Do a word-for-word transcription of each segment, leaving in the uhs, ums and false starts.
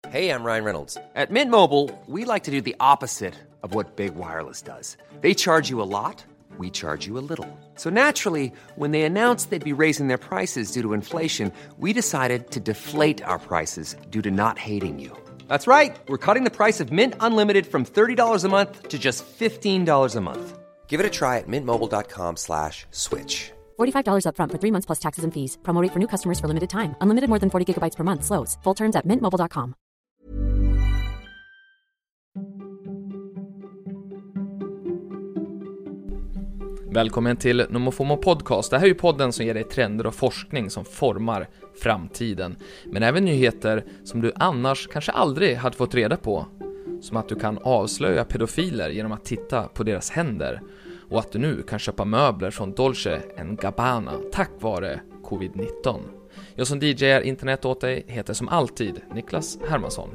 Hey, I'm Ryan Reynolds. At Mint Mobile, we like to do the opposite of what Big Wireless does. They charge you a lot, we charge you a little. So naturally, when they announced they'd be raising their prices due to inflation, we decided to deflate our prices due to not hating you. That's right. We're cutting the price of Mint Unlimited from thirty dollars a month to just fifteen dollars a month. Give it a try at mintmobile.com slash switch. forty-five dollars up front for three months plus taxes and fees. Promo rate for new customers for limited time. Unlimited more than forty gigabytes per month. Slows full terms at mint mobile dot com. Välkommen till NomoFomo Podcast. Det här är ju podden som ger dig trender och forskning som formar framtiden. Men även nyheter som du annars kanske aldrig hade fått reda på. Som att du kan avslöja pedofiler genom att titta på deras händer. Och att du nu kan köpa möbler från Dolce and Gabbana tack vare covid nitton. Jag som D J:ar internet åt dig heter som alltid Niklas Hermansson.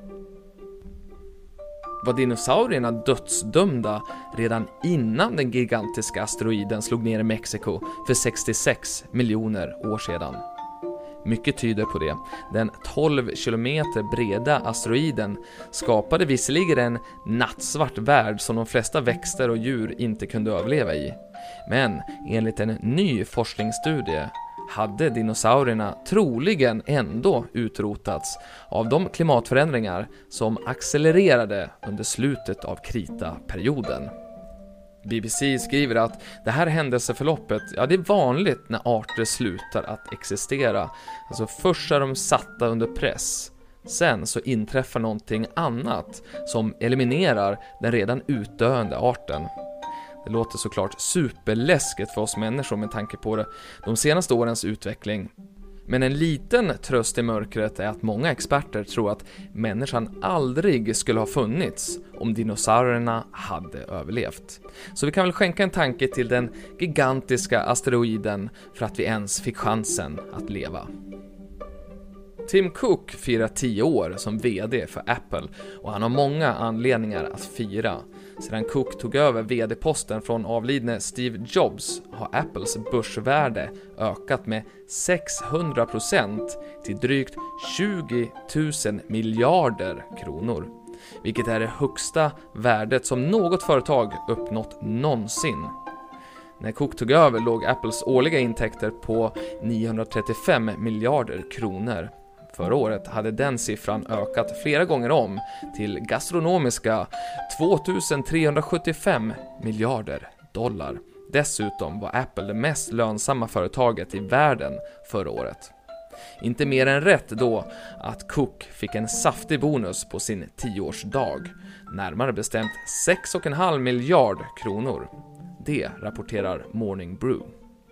Var dinosaurierna dödsdömda redan innan den gigantiska asteroiden slog ner i Mexiko för sextiosex miljoner år sedan? Mycket tyder på det. Den tolv kilometer breda asteroiden skapade visserligen en nattsvart värld som de flesta växter och djur inte kunde överleva i. Men enligt en ny forskningsstudie hade dinosaurierna troligen ändå utrotats av de klimatförändringar som accelererade under slutet av kritaperioden. B B C skriver att det här händelseförloppet, ja, det är vanligt när arter slutar att existera. Alltså först är de satta under press. Sen så inträffar någonting annat som eliminerar den redan utdöende arten. Det låter såklart superläskigt för oss människor med tanke på det, de senaste årens utveckling. Men en liten tröst i mörkret är att många experter tror att människan aldrig skulle ha funnits om dinosaurierna hade överlevt. Så vi kan väl skänka en tanke till den gigantiska asteroiden för att vi ens fick chansen att leva. Tim Cook firar tio år som vd för Apple och han har många anledningar att fira. Sedan Cook tog över vd-posten från avlidne Steve Jobs har Apples börsvärde ökat med sexhundra procent till drygt tjugo tusen miljarder kronor. Vilket är det högsta värdet som något företag uppnått någonsin. När Cook tog över låg Apples årliga intäkter på niohundratrettiofem miljarder kronor. Förra året hade den siffran ökat flera gånger om till gastronomiska tvåtusentrehundrasjuttiofem miljarder dollar. Dessutom var Apple det mest lönsamma företaget i världen förra året. Inte mer än rätt då att Cook fick en saftig bonus på sin tioårsdag. Närmare bestämt sex komma fem miljard kronor. Det rapporterar Morning Brew.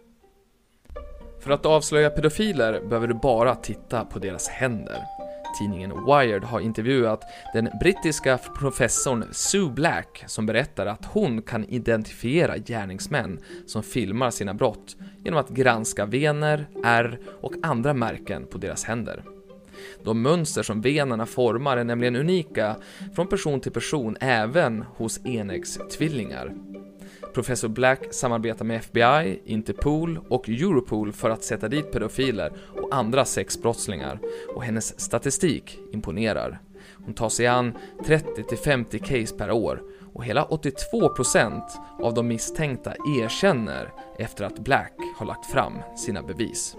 För att avslöja pedofiler behöver du bara titta på deras händer. Tidningen Wired har intervjuat den brittiska professorn Sue Black som berättar att hon kan identifiera gärningsmän som filmar sina brott genom att granska vener, ärr och andra märken på deras händer. De mönster som venerna formar är nämligen unika från person till person även hos enäggstvillingar. Professor Black samarbetar med F B I, Interpol och Europol för att sätta dit pedofiler och andra sexbrottslingar och hennes statistik imponerar. Hon tar sig an trettio till femtio case per år och hela åttiotvå procent av de misstänkta erkänner efter att Black har lagt fram sina bevis.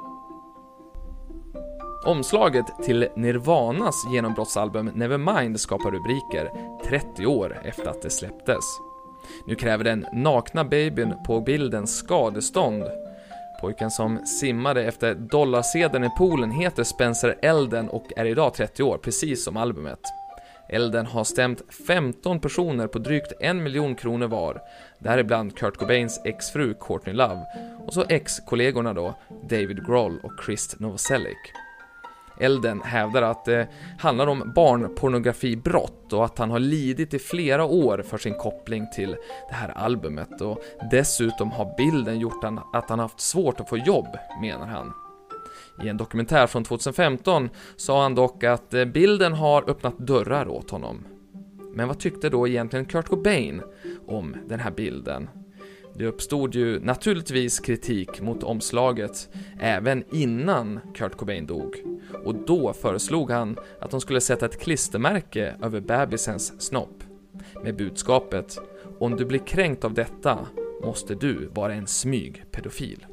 Omslaget till Nirvanas genombrottsalbum Nevermind skapar rubriker trettio år efter att det släpptes. Nu kräver den nakna babyn på bilden skadestånd. Pojken som simmade efter dollarsedeln i poolen heter Spencer Elden och är idag trettio år, precis som albumet. Elden har stämt femton personer på drygt en miljon kronor var, däribland Kurt Cobains exfru Courtney Love och så ex-kollegorna då David Grohl och Chris Novoselic. Elden hävdar att det handlar om barnpornografibrott och att han har lidit i flera år för sin koppling till det här albumet och dessutom har bilden gjort att han haft svårt att få jobb, menar han. I en dokumentär från tjugohundrafemton sa han dock att bilden har öppnat dörrar åt honom. Men vad tyckte då egentligen Kurt Cobain om den här bilden? Det uppstod ju naturligtvis kritik mot omslaget även innan Kurt Cobain dog. Och då föreslog han att de skulle sätta ett klistermärke över bebisens snopp med budskapet: om du blir kränkt av detta måste du vara en smygpedofil.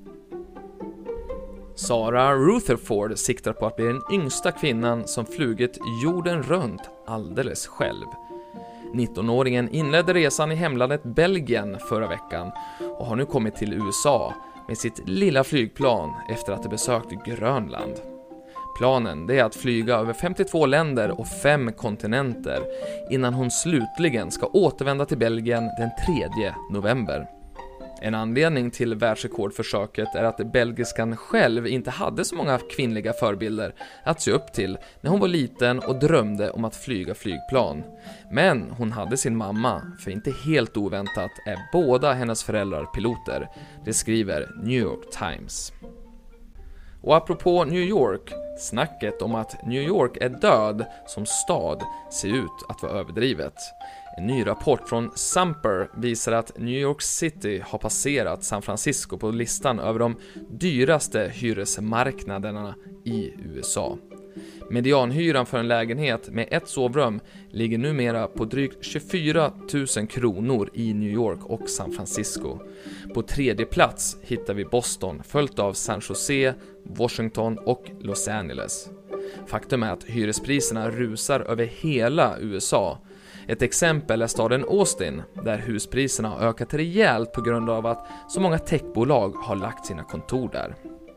Sarah Rutherford siktar på att bli den yngsta kvinnan som flugit jorden runt alldeles själv. nittonåringen inledde resan i hemlandet Belgien förra veckan och har nu kommit till U S A med sitt lilla flygplan efter att ha besökt Grönland. Planen det är att flyga över femtiotvå länder och fem kontinenter innan hon slutligen ska återvända till Belgien den tredje november. En anledning till världsrekordförsöket är att belgiskan själv inte hade så många kvinnliga förebilder att se upp till när hon var liten och drömde om att flyga flygplan. Men hon hade sin mamma, för inte helt oväntat är båda hennes föräldrar piloter. Det skriver New York Times. Och apropå New York, snacket om att New York är död som stad ser ut att vara överdrivet. En ny rapport från Samper visar att New York City har passerat San Francisco på listan över de dyraste hyresmarknaderna i U S A. Medianhyran för en lägenhet med ett sovrum ligger numera på drygt tjugofyra tusen kronor i New York och San Francisco. På tredje plats hittar vi Boston, följt av San Jose, Washington och Los Angeles. Faktum är att hyrespriserna rusar över hela U S A. Ett exempel är staden Austin, där huspriserna har ökat rejält på grund av att så många techbolag har lagt sina kontor där.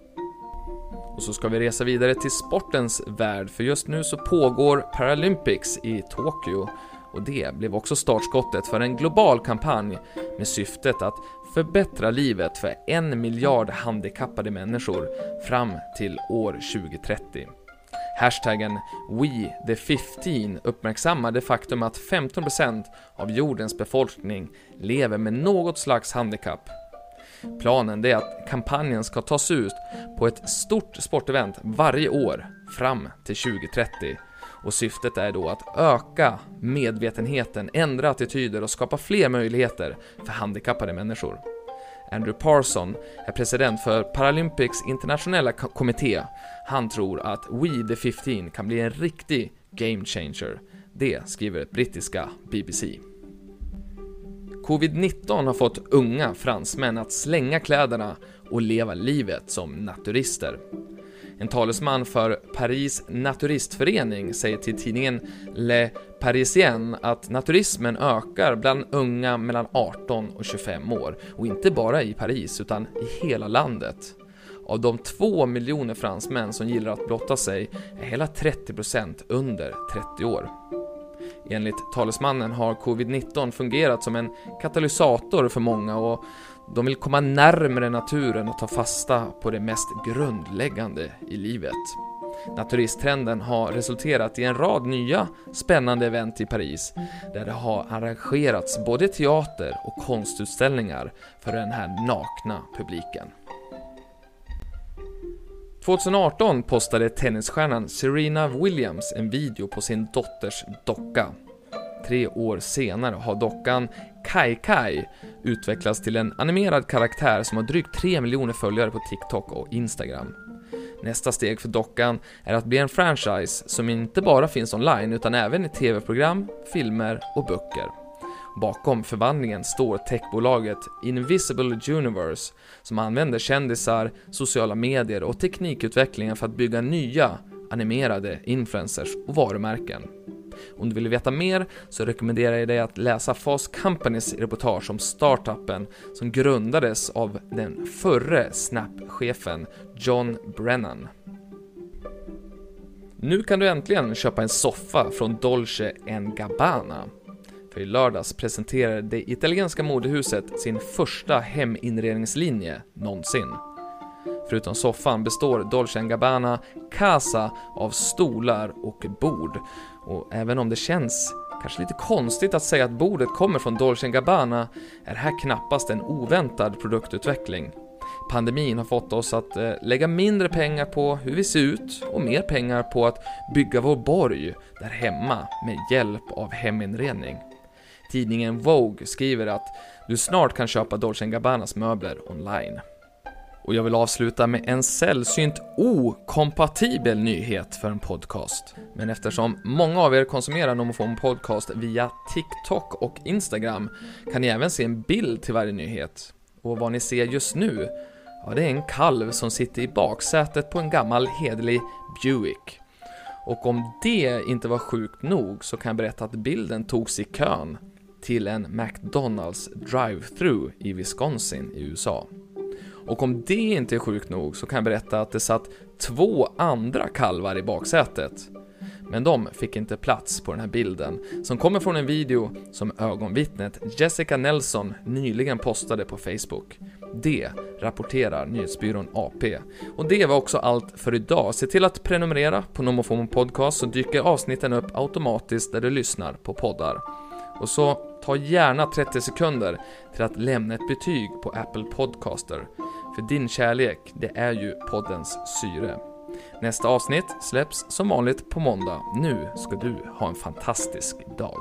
Och så ska vi resa vidare till sportens värld, för just nu så pågår Paralympics i Tokyo och det blev också startskottet för en global kampanj med syftet att förbättra livet för en miljard handikappade människor fram till år tjugo trettio. Hashtaggen We the femton uppmärksammar det faktum att femton procent av jordens befolkning lever med något slags handikapp. Planen är att kampanjen ska tas ut på ett stort sportevent varje år fram till tjugo trettio. Och syftet är då att öka medvetenheten, ändra attityder och skapa fler möjligheter för handikappade människor. Andrew Parson är president för Paralympics internationella kommitté. Han tror att We the femton kan bli en riktig game changer. Det skriver brittiska B B C. covid nitton har fått unga fransmän att slänga kläderna och leva livet som naturister. En talesman för Paris naturistförening säger till tidningen Le Parisien att naturismen ökar bland unga mellan arton och tjugofem år, och inte bara i Paris utan i hela landet. Av de två miljoner fransmän som gillar att blotta sig är hela trettio procent under trettio år. Enligt talesmannen har covid nitton fungerat som en katalysator för många, och de vill komma närmare naturen och ta fasta på det mest grundläggande i livet. Naturisttrenden har resulterat i en rad nya spännande event i Paris, där det har arrangerats både teater och konstutställningar för den här nakna publiken. tjugoarton postade tennisstjärnan Serena Williams en video på sin dotters docka. Tre år senare har dockan Kai Kai utvecklats till en animerad karaktär som har drygt tre miljoner följare på TikTok och Instagram. Nästa steg för dockan är att bli en franchise som inte bara finns online utan även i tv-program, filmer och böcker. Bakom förvandlingen står techbolaget Invisible Universe, som använder kändisar, sociala medier och teknikutvecklingen för att bygga nya animerade influencers och varumärken. Om du vill veta mer så rekommenderar jag dig att läsa Fast Companys reportage om startupen som grundades av den förre Snap-chefen John Brennan. Nu kan du äntligen köpa en soffa från Dolce and Gabbana. För i lördags presenterade det italienska modehuset sin första heminredningslinje någonsin. Förutom soffan består Dolce and Gabbana Casa av stolar och bord. Och även om det känns kanske lite konstigt att säga att bordet kommer från Dolce and Gabbana, är det här knappast en oväntad produktutveckling. Pandemin har fått oss att eh, lägga mindre pengar på hur vi ser ut och mer pengar på att bygga vår borg där hemma med hjälp av heminredning. Tidningen Vogue skriver att du snart kan köpa Dolce and Gabbanas möbler online. Och jag vill avsluta med en sällsynt okompatibel nyhet för en podcast. Men eftersom många av er konsumerar NomoFomo Podcast via TikTok och Instagram kan ni även se en bild till varje nyhet. Och vad ni ser just nu, ja, det är en kalv som sitter i baksätet på en gammal hederlig Buick. Och om det inte var sjukt nog så kan jag berätta att bilden togs i kön till en McDonald's drive-thru i Wisconsin i U S A. Och om det inte är sjukt nog så kan jag berätta att det satt två andra kalvar i baksätet. Men de fick inte plats på den här bilden som kommer från en video som ögonvittnet Jessica Nelson nyligen postade på Facebook. Det rapporterar nyhetsbyrån A P. Och det var också allt för idag. Se till att prenumerera på NomoFomo Podcast så dyker avsnitten upp automatiskt där du lyssnar på poddar. Och så ta gärna trettio sekunder till att lämna ett betyg på Apple Podcaster. För din kärlek, det är ju poddens syre. Nästa avsnitt släpps som vanligt på måndag. Nu ska du ha en fantastisk dag.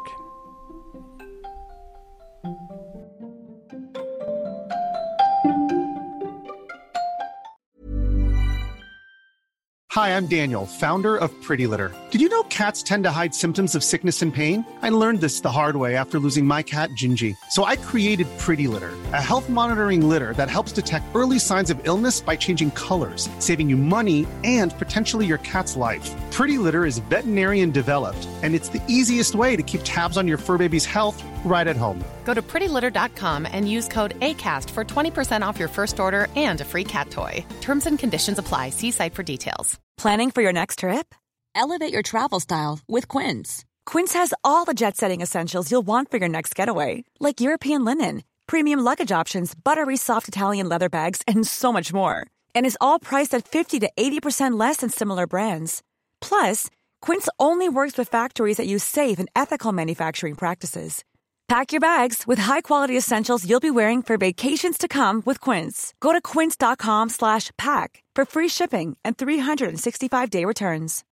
Hi, I'm Daniel, founder of Pretty Litter. Did you know cats tend to hide symptoms of sickness and pain? I learned this the hard way after losing my cat, Gingy. So I created Pretty Litter, a health monitoring litter that helps detect early signs of illness by changing colors, saving you money and potentially your cat's life. Pretty Litter is veterinarian developed, and it's the easiest way to keep tabs on your fur baby's health right at home. Go to pretty litter dot com and use code ACAST for twenty percent off your first order and a free cat toy. Terms and conditions apply. See site for details. Planning for your next trip? Elevate your travel style with Quince. Quince has all the jet-setting essentials you'll want for your next getaway, like European linen, premium luggage options, buttery soft Italian leather bags, and so much more. And is all priced at fifty to eighty percent less than similar brands. Plus, Quince only works with factories that use safe and ethical manufacturing practices. Pack your bags with high-quality essentials you'll be wearing for vacations to come with Quince. Go to quince dot com slash pack for free shipping and three sixty-five day returns.